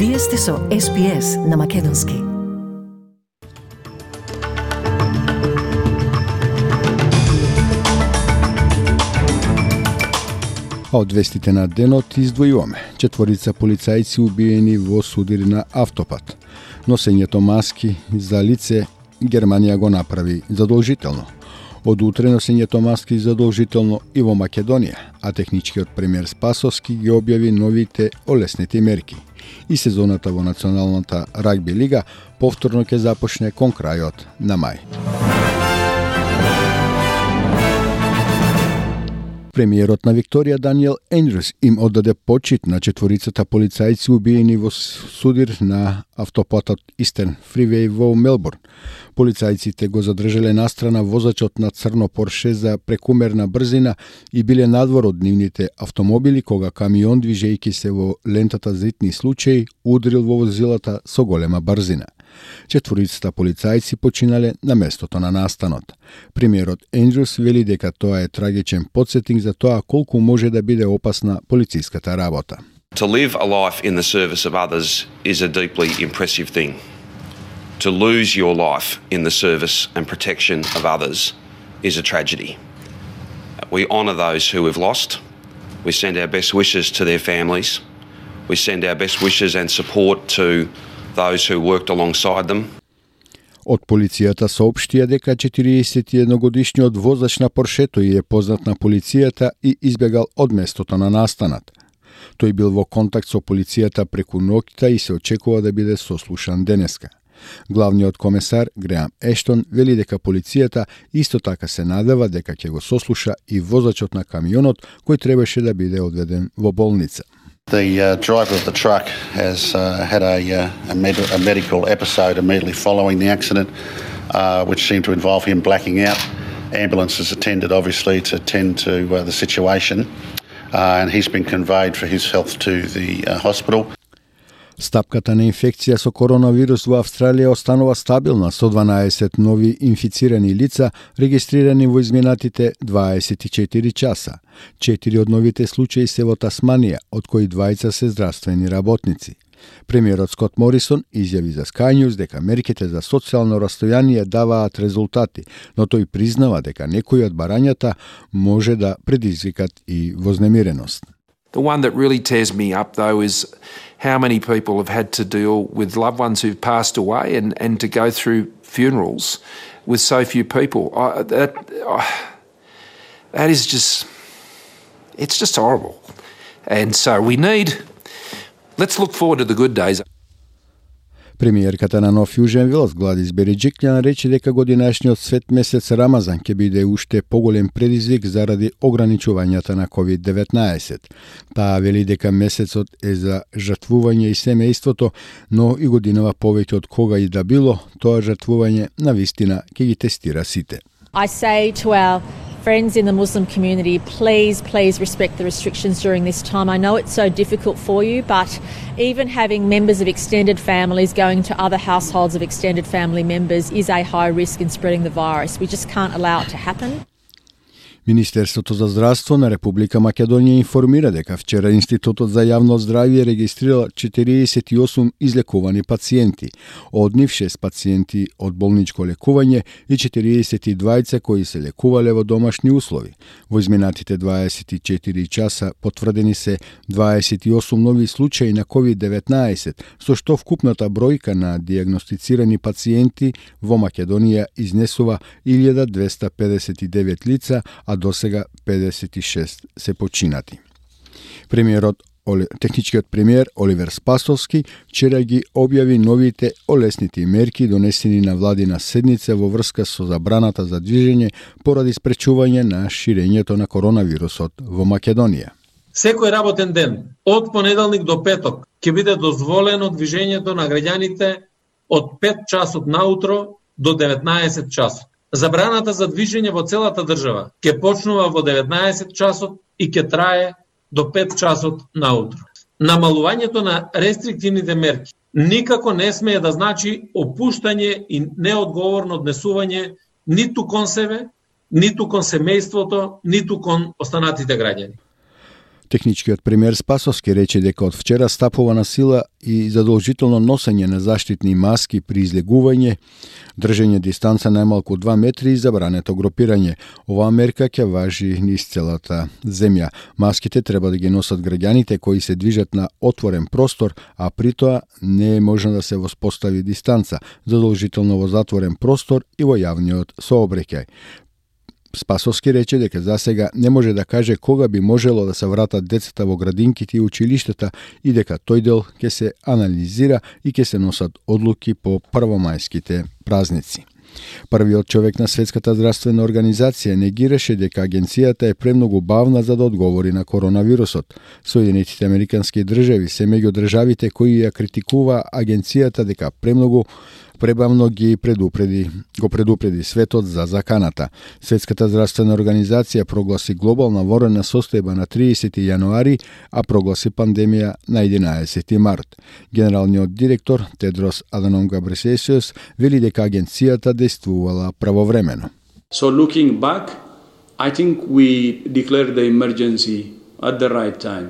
Вие сте со SPS на Македонски. А од вестите на денот издвојуваме. 4 полицајци убиени во судир на автопат. Носењето маски за лице Германија го направи задолжително. Од утре носењето маски задолжително и во Македонија, а техничкиот премиер Спасовски ги објави новите олеснети мерки. И сезоната во Националната рагби лига повторно ќе започне кон крајот на мај. Премиерот на Викторија Даниел Ендрюс им оддаде почит на 4 полицајци убиени во судир на автопатот Истерн Фривеј во Мелбурн. Полицајците го задржале настрана возачот на црно Порше за прекумерна брзина и биле надвор од нивните автомобили кога камион движејќи се во лентата за итни случаи удрил во возилата со голема брзина. 4 полицајци починале на местото на настанот. Премиерот Ендрюс вели дека тоа е трагичен потсетник за тоа колку може да биде опасна полициската работа. To live a life in the service of others is a deeply impressive thing. To lose your life in the service and protection of others is a tragedy. We honour those who have lost. We send our best wishes to their families. We send our best wishes and support to those who worked alongside them. Од полицијата соопштија дека 41-годишниот возач на Поршето е познат на полицијата и избегал од местото на настанат. Тој бил во контакт со полицијата преку ноќта и се очекува да биде сослушан денеска. Главниот комесар Греам Ештон вели дека полицијата исто така се надева дека ќе го сослуша и возачот на камионот кој требаше да биде одведен во болница. The driver of the truck has had a medical episode immediately following the accident, which seemed to involve him blacking out. Ambulances attended, obviously, to tend to the situation, and he's been conveyed for his health to the hospital. Стапката на инфекција со коронавирус во Австралија останува стабилна со 12 нови инфицирани лица регистрирани во изминатите 24 часа. 4 од новите случаи се во Тасманија, од кои 2 се здравствени работници. Премиерот Скот Морисон изјави за Sky News дека мерките за социјално растојание даваат резултати, но тој признава дека некои од барањата може да предизвикат и вознемиреност. The one that really tears me up, though, is how many people have had to deal with loved ones who've passed away and to go through funerals with so few people. That is just, it's just horrible. And so let's look forward to the good days. Премиерката на Нов Јужен Велс Гладис Береджиклјан рече дека годинашниот свет месец Рамазан ќе биде уште поголем предизвик заради ограничувањата на COVID-19. Таа вели дека месецот е за жртвување и семејството, но и годинава повеќе од кога и да било, тоа жртвување навистина ќе ги тестира сите. I say to our friends in the Muslim community, please respect the restrictions during this time. I know it's so difficult for you, but even having members of extended families going to other households of extended family members is a high risk in spreading the virus. We just can't allow it to happen. Министерството за здравство на Република Македонија информира дека вчера Институтот за јавно здравје регистрира 48 излекувани пациенти, од нив 6 пациенти од болничко лекување и 42 кои се лекувале во домашни услови. Во изминатите 24 часа потврдени се 28 нови случаи на COVID-19, со што вкупната бројка на дијагностицирани пациенти во Македонија изнесува 1259 лица, а досега 56 се починати. Техничкиот премиер Оливер Спасовски вчера ги објави новите олеснити мерки донесени на владина седница во врска со забраната за движење поради спречување на ширењето на коронавирусот во Македонија. Секој работен ден, од понеделник до петок, ќе биде дозволено движењето на граѓаните од 5 часот наутро до 19 часот. Забраната за движење во целата држава ќе почнува во 19 часот и ќе трае до 5 часот наутро. Намалувањето на рестриктивните мерки никако не смее да значи опуштање и неодговорно однесување ниту кон себе, ниту кон семејството, ниту кон останатите граѓани. Техничкиот премиер Спасовски рече дека од вчера стапува на сила и задолжително носење на заштитни маски при излегување, држење дистанца најмалку 2 метри и забрането групирање. Оваа мерка ќе важи низ целата земја. Маските треба да ги носат граѓаните кои се движат на отворен простор, а при тоа не е можно да се воспостави дистанца, задолжително во затворен простор и во јавниот сообраќај. Спасовски рече дека за сега не може да каже кога би можело да се вратат децата во градинките и училиштата и дека тој дел ќе се анализира и ќе се носат одлуки по првомајските празници. Првиот човек на Светската здравствена организација негираше дека агенцијата е премногу бавна за да одговори на коронавирусот. Соединетите Американски држави се меѓу државите кои ја критикува агенцијата дека премногу пребавно го предупреди светот за заканата. Светската здравствена организација прогласи глобална военна состојба на 30 јануари, а прогласи пандемија на 11 март. Генералниот директор Тедрос Аданом Гебресиесус вели дека агенцијата действувала правовремено. So looking back, I think we declared the emergency at the right time.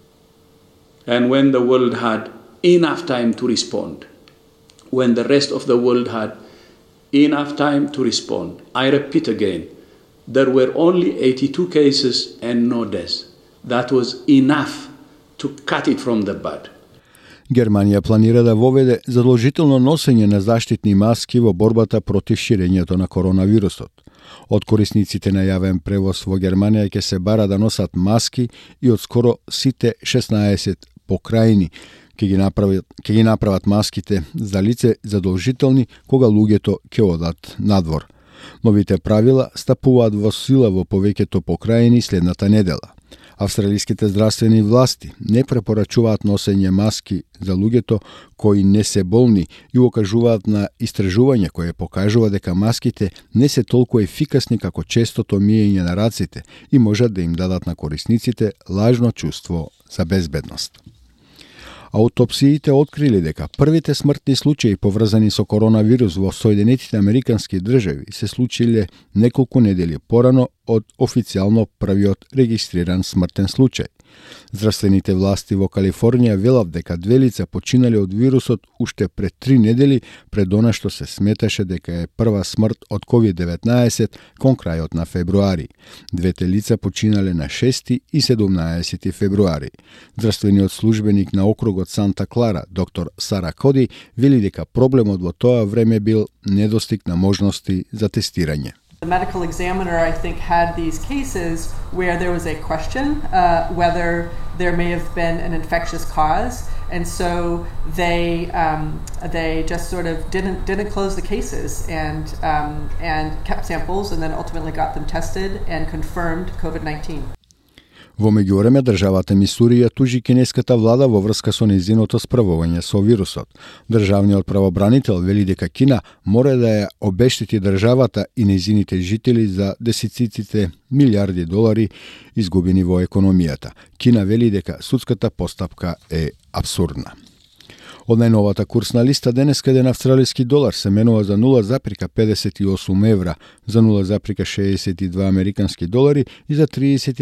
And when the world had enough time to respond. When the rest of the world had enough time to respond. I repeat again, there were only 82 cases and no deaths. That was enough to cut it from the bud. Германија планира да воведе задолжително носење на заштитни маски во борбата против ширењето на коронавирусот. Од корисниците на јавен превоз во Германија ќе се бара да носат маски и од скоро сите 16 покрајни ќе ги направат маските за лице задолжителни кога луѓето ќе одат надвор. Новите правила стапуваат во сила во повеќето покрајни следната недела. Австралиските здравствени власти не препорачуваат носење маски за луѓето кои не се болни и окажуваат на истражување кое покажува дека маските не се толку ефикасни како честото миење на раците и можат да им дадат на корисниците лажно чувство за безбедност. Аутопсиите открили дека првите смртни случаи поврзани со коронавирус во Соединетите Американски држави се случиле неколку недели порано од официјално првиот регистриран смртен случај. Здравствените власти во Калифорнија велат дека 2 лица починале од вирусот уште пред 3 недели пред она што се сметаше дека е прва смрт од COVID-19 кон крајот на февруари. Двете лица починале на 6 и 17 февруари. Здравствениот службеник на округот Санта Клара, доктор Сара Коди, вели дека проблемот во тоа време бил недостиг на можности за тестирање. The medical examiner, I think, had these cases where there was a question whether there may have been an infectious cause, and so they just sort of didn't close the cases and kept samples and then ultimately got them tested and confirmed COVID-19. Во меѓувреме, државата Мисури ја тужи кинеската влада во врска со нејзиното справување со вирусот. Државниот правобранител вели дека Кина мора да ја обештети државата и нејзините жители за десетиците милиарди долари изгубени во економијата. Кина вели дека судската постапка е абсурдна. Од најновата курсна листа денеска еден австралиски долар се менува за 0,58 евра, за 0,62 американски долари и за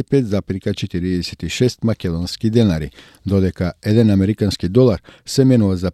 35,46 македонски денари, додека еден американски долар се менува за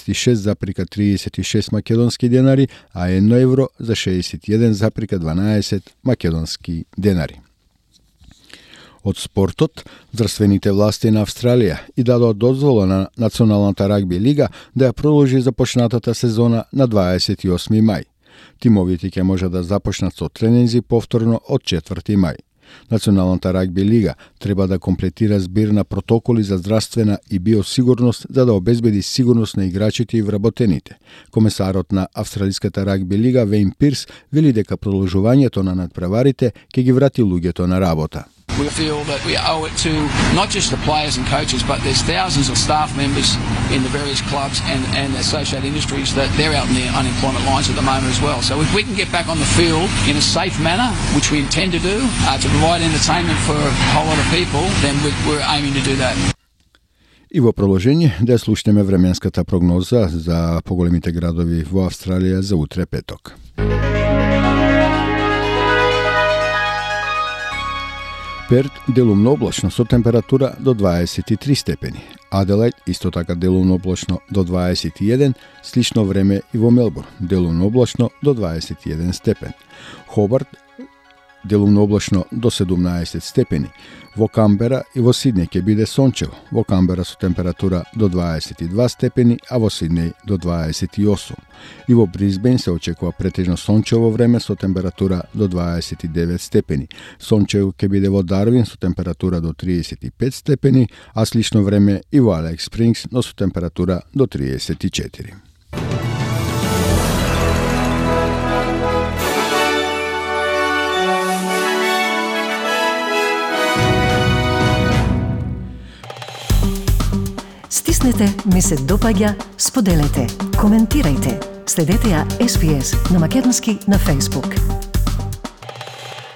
56,36 македонски денари, а 1 евро за 61,12 македонски денари. Од спортот, здравствените власти на Австралија и дадоа дозвола на Националната рагби лига да ја продолжи започнатата сезона на 28 мај. Тимовите ќе може да започнат со тренинзи повторно од 4 мај. Националната рагби лига треба да комплетира збир на протоколи за здравствена и биосигурност за да обезбеди сигурност на играчите и вработените. Комесарот на Австралиската рагби лига Вейн Пирс вели дека продолжувањето на надпреварите ќе ги врати луѓето на работа. We feel that we owe it to not just the players and coaches, but there's thousands of staff members in the various clubs and associated industries that they're out in the unemployment lines at the moment as well. So if we can get back on the field in a safe manner, which we intend to do, to provide entertainment for a whole lot of people, then we're aiming to do that. И во продолжение да слушнеме временската прогноза за поголемите градови во Австралија за утре петок. Перт делумно облачно со температура до 23 степени. Аделајд исто така делумно облачно до 21, слично време и во Мелбурн, делумно облачно до 21 степен. Хобарт делумно облачно до 17 степени. Во Камбера и во Сиднеј ќе биде сончево. Во Камбера со температура до 22 степени, а во Сиднеј до 28. И во Брисбен се очекува претежно сончево време со температура до 29 степени. Сончево ќе биде во Дарвин со температура до 35 степени, а слично време и во Алекс Спрингс, но со температура до 34. Стиснете, ми се допаѓа, споделете, коментирајте. Следете ја SPS на Македонски на Facebook.